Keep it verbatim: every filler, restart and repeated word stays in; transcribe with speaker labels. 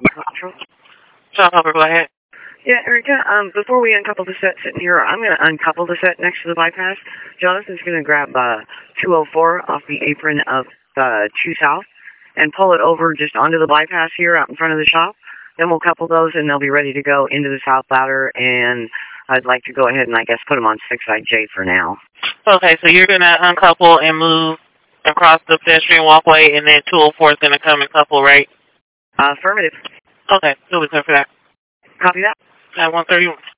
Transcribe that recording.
Speaker 1: Control.
Speaker 2: Sean Hopper, go ahead.
Speaker 1: Yeah, Erica, um, before we uncouple the set sitting here, I'm going to uncouple the set next to the bypass. Jonathan's going to grab uh, two oh four off the apron of uh, two South and pull it over just onto the bypass here out in front of the shop. Then we'll couple those and they'll be ready to go into the South ladder, and I'd like to go ahead and I guess put them on six side J for now.
Speaker 2: Okay, so you're going to uncouple and move across the pedestrian walkway, and then two oh four is going to come and couple, right?
Speaker 1: Uh, affirmative.
Speaker 2: Okay, so we're good for that.
Speaker 1: Copy that.
Speaker 2: At one thirty-one.